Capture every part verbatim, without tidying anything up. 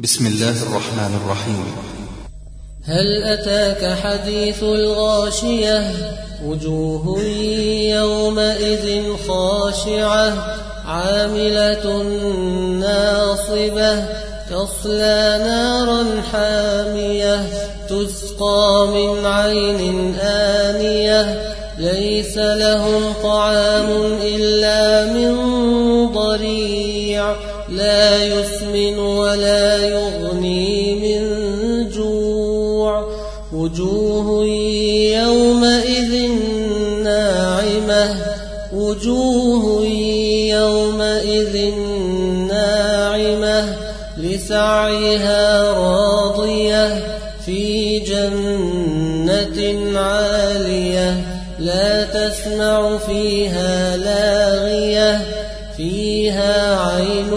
بسم الله الرحمن الرحيم. هل أتاك حديث الغاشية وجوه يومئذ خاشعة عاملة ناصبة تصلى نارا حامية تسقى من عين آنية ليس لهم طعام إلا من ضريع لا يسمن ولا يغني من جوع وجوه يومئذ ناعمة وجوه يومئذ ناعمة لسعيها راضية في جنة عالية لا تسمع فيها لاغية فيها عين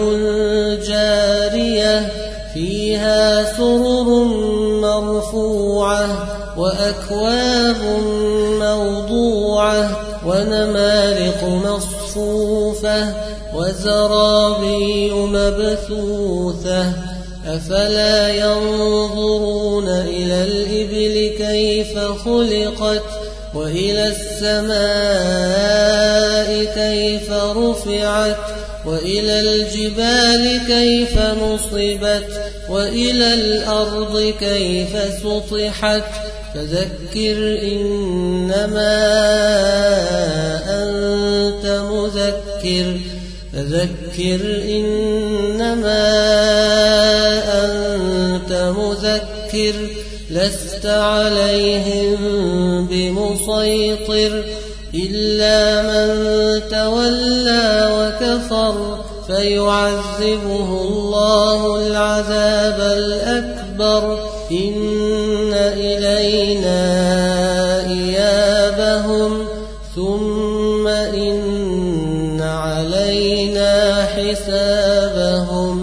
جارية فيها سرر مرفوعة وأكواب موضوعة ونمارق مصفوفة وزرابي مبثوثة أفلا ينظرون إلى الإبل كيف خلقت وإلى السماء كيف رفعت وإلى الجبال كيف نصبت وإلى الأرض كيف سطحت فذكر إنما أنت مذكر فذكر إنما أنت مذكر لست عليهم بمسيطر إلا من تولى وكفر فيعذبه الله العذاب الأكبر إن إلينا إيابهم ثم إن علينا حسابهم.